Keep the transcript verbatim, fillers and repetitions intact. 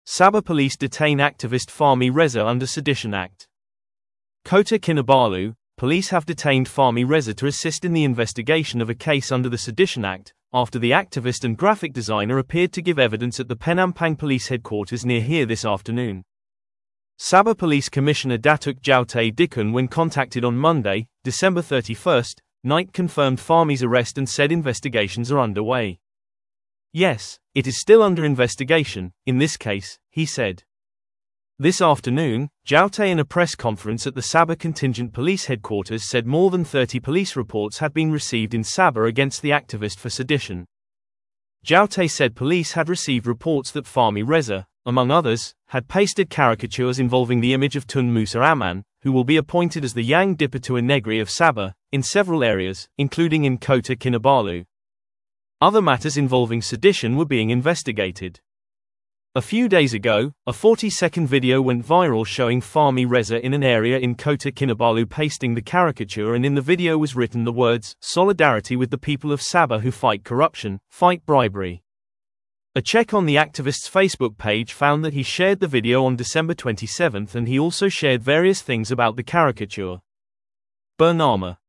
Sabah police detain activist Fahmi Reza under Sedition Act. Kota Kinabalu, police have detained Fahmi Reza to assist in the investigation of a case under the Sedition Act, after the activist and graphic designer appeared to give evidence at the Penampang Police Headquarters near here this afternoon. Sabah Police Commissioner Datuk Jaute Dikun, when contacted on Monday, December thirty-first, night confirmed Fahmi's arrest and said investigations are underway. "Yes, it is still under investigation, in this case," he said. This afternoon, Jaute in a press conference at the Sabah Contingent Police Headquarters said more than thirty police reports had been received in Sabah against the activist for sedition. Jaute said police had received reports that Fahmi Reza, among others, had pasted caricatures involving the image of Tun Musa Aman, who will be appointed as the Yang Dipertua Negeri of Sabah, in several areas, including in Kota Kinabalu. Other matters involving sedition were being investigated. A few days ago, a forty-second video went viral showing Fahmi Reza in an area in Kota Kinabalu pasting the caricature, and in the video was written the words, "Solidarity with the people of Sabah who fight corruption, fight bribery." A check on the activist's Facebook page found that he shared the video on December twenty-seventh, and he also shared various things about the caricature. Bernama